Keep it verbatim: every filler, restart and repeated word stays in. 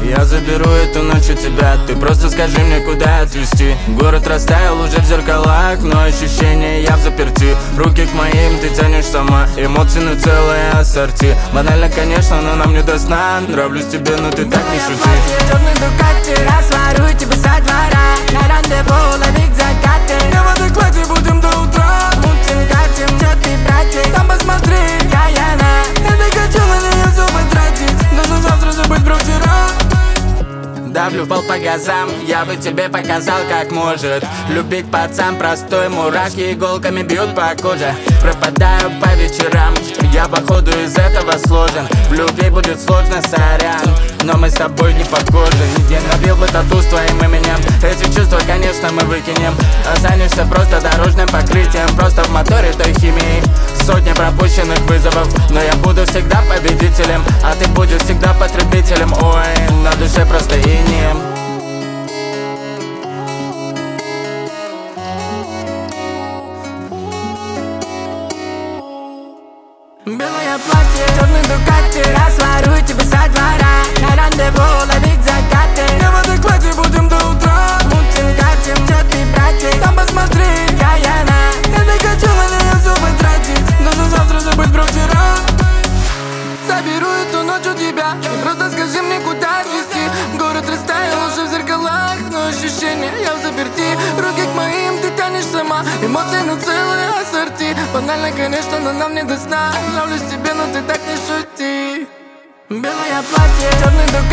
Я заберу эту ночь у тебя, ты просто скажи мне, куда отвезти. Город растаял уже в зеркалах, но ощущение я в заперти. Руки к моим ты тянешь сама, эмоции на целое ассорти. Банально, конечно, но нам не до сна. Нравлюсь тебе, но ты так не шути. Черный Дукати, разворую тебя со двора. На рандеву ловить закаты. Не в адеквате, будем до утра. Мутим, катим, чё ты, братик? Там посмотри, какая она. я не хочу на нее зубы тратить. Должен завтра забыть про вчера. Давлю в пол по газам, я бы тебе показал, как может любить пацан простой. Мурашки иголками бьют по коже. Пропадаю по вечерам, я походу из этого сложен. В любви будет сложно, сорян, но мы с тобой не похожи. Я набил бы тату с твоим именем. Эти чувства, конечно, мы выкинем. Останешься просто дорожным покрытием, просто в моторе той химии. Сотни пропущенных вызовов, но я буду всегда победителем, а ты будешь всегда потребителем. Ой, на душе просто инеем. Белое платье, черный Дукати, разворую тебя со двора. На рандеву ловить закаты. Не в адеквате, будем до утра. Мутим, катим, чё ты, братик? Там посмотри, какая она. я не хочу на нее зубы тратить. Должен завтра забыть про вчера. Заберу эту ночь у тебя, ты просто скажи мне, куда отвезти. Город растаял уже в зеркалах, но ощущения я в заперти. Руки к моим ты тянешь сама, эмоции на целое ассорти. Банально, конечно, но нам не до сна. Нравлюсь тебе, но ты так не шути. Белое платье, черный Дукати.